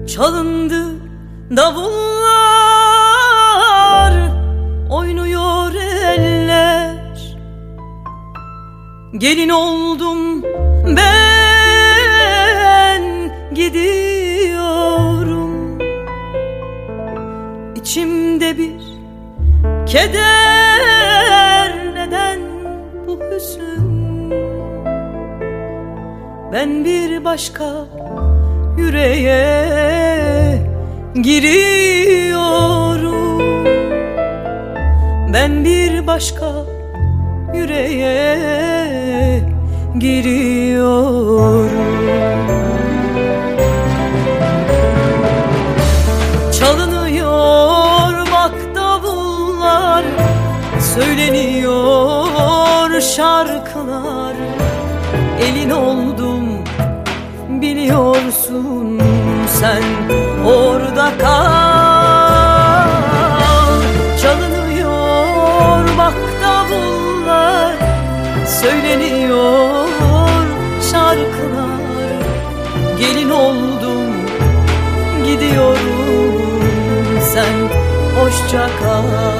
Çalındı davullar, oynuyor eller. Gelin oldum ben, gidiyorum. İçimde bir keder, neden bu hüzün? Ben bir başka yüreğe giriyorum. Ben bir başka yüreğe giriyorum. Çalınıyor bak davullar, söyleniyor şarkılar. Elin oldum biliyorsun, sen orada kal. Çalınıyor bak davullar, söyleniyor şarkılar. Gelin oldum gidiyorum, sen hoşça kal.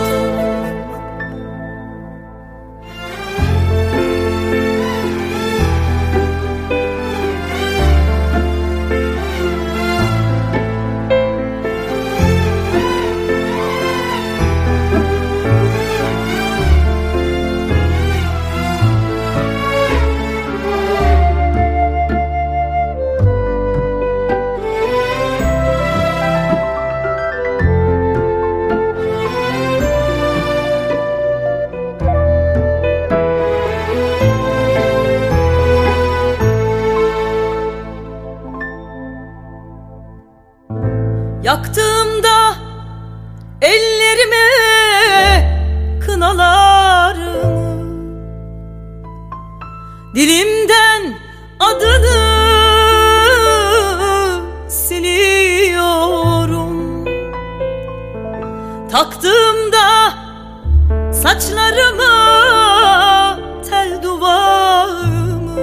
Yaktığımda ellerime kınalarımı, dilimden adını siliyorum. Taktığımda saçlarıma tel duvağımı,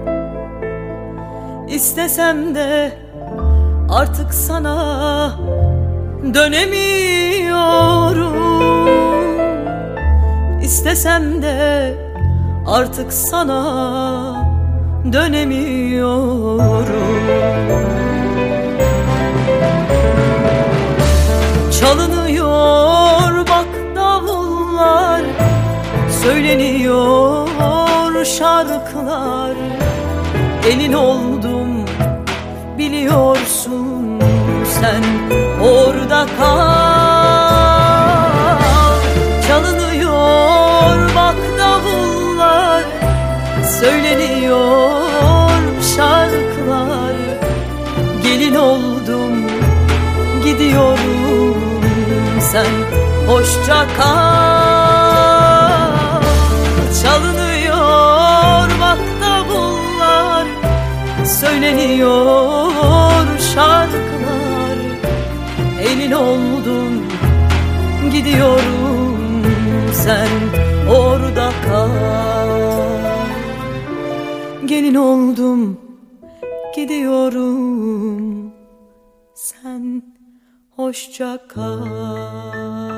istesem de artık sana dönemiyorum. İstesem de artık sana dönemiyorum. Çalınıyor bak davullar, söyleniyor şarkılar. Elin oldum biliyorsun, sen orada kal. Çalınıyor bak davullar, söyleniyor şarkılar. Gelin oldum gidiyorum, sen hoşça kal. Çalınıyor bak davullar, söyleniyor şarkılar. Elin oldum gidiyorum, sen orada kal. Gelin oldum gidiyorum, sen hoşça kal.